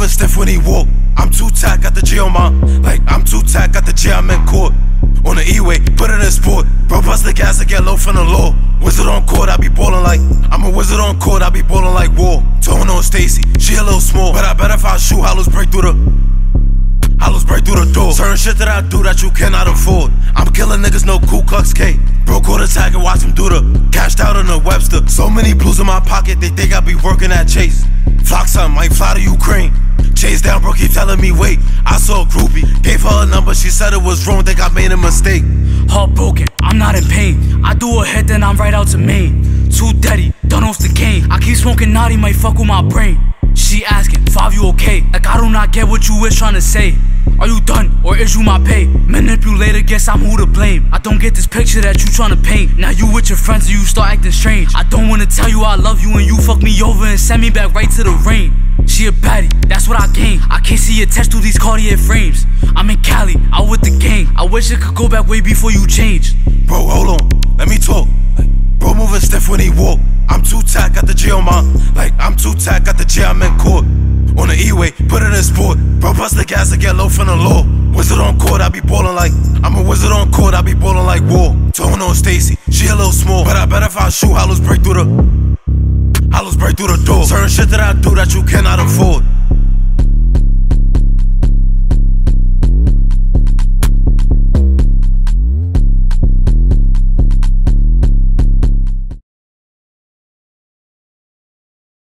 stiff when he walk. I'm too tack, got the G on my. Like, I'm too tack, got the G, I'm in court. On the E-way, put it in sport. Bro, bust the gas to get low from the law. Wizard on court, I be ballin' like. I'm a wizard on court, I be ballin' like war. Tone on Stacy, she a little small. But I bet if I shoot, hollows break through the door. Certain shit that I do that you cannot afford. I'm killing niggas, no Ku Klux K. Bro, caught a tag and watch him do the cashed out on the Webster. So many blues in my pocket, they think I be working at Chase. Flock something, might fly to Ukraine. Chase down, bro, keep telling me wait. I saw a groupie, gave her a number, she said it was wrong, think I made a mistake. Heartbroken, I'm not in pain. I do a hit, then I'm right out to Maine. Too dirty, done off the cane. I keep smoking naughty, might fuck with my brain. She asking, Five, you okay? Like I do not get what you is trying to say. Are you done, or is you my pay? Manipulator, guess I'm who to blame. I don't get this picture that you tryna paint. Now you with your friends and you start acting strange. I don't wanna tell you I love you and you fuck me over and send me back right to the rain. She a baddie, that's what I gain. I can't see attached to these Cartier frames. I'm in Cali, out with the gang. I wish it could go back way before you changed. Bro, hold on, let me talk. Bro moving stiff when he walk. I'm too tack, got the G on my. Like, I'm too tack, got the G, I'm in court. On the E-way, put it in sport. Bro, bust the gas to get low from the law. Wizard on court, I be ballin' like. I'm a wizard on court, I be ballin' like war. Tone on Stacy, she a little small. But I bet if I shoot, hollows break through the door. Certain shit that I do that you cannot afford.